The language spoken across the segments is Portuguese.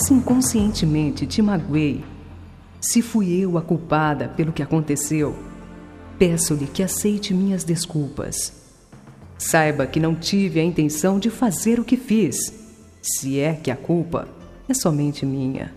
se inconscientemente te magoei, se fui eu a culpada pelo que aconteceu, peço-lhe que aceite minhas desculpas. Saiba que não tive a intenção de fazer o que fiz, se é que a culpa é somente minha.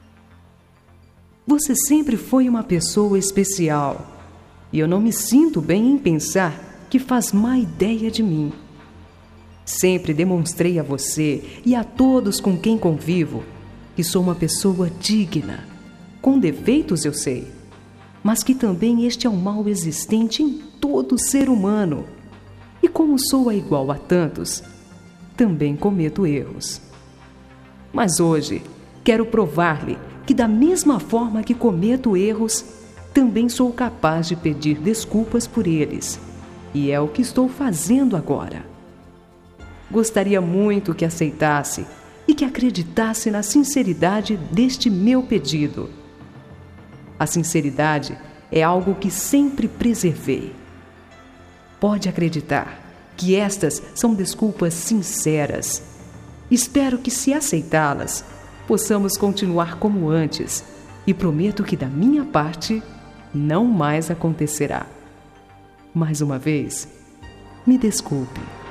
Você sempre foi uma pessoa especial, e eu não me sinto bem em pensar que faz má ideia de mim. Sempre demonstrei a você e a todos com quem convivo que sou uma pessoa digna, com defeitos eu sei, mas que também este é um mal existente em todo ser humano. E como sou igual a tantos, também cometo erros. Mas hoje quero provar-lhe que da mesma forma que cometo erros, também sou capaz de pedir desculpas por eles. E é o que estou fazendo agora. Gostaria muito que aceitasse e que acreditasse na sinceridade deste meu pedido. A sinceridade é algo que sempre preservei. Pode acreditar que estas são desculpas sinceras. Espero que, se aceitá-las, possamos continuar como antes, e prometo que da minha parte não mais acontecerá. Mais uma vez, me desculpe.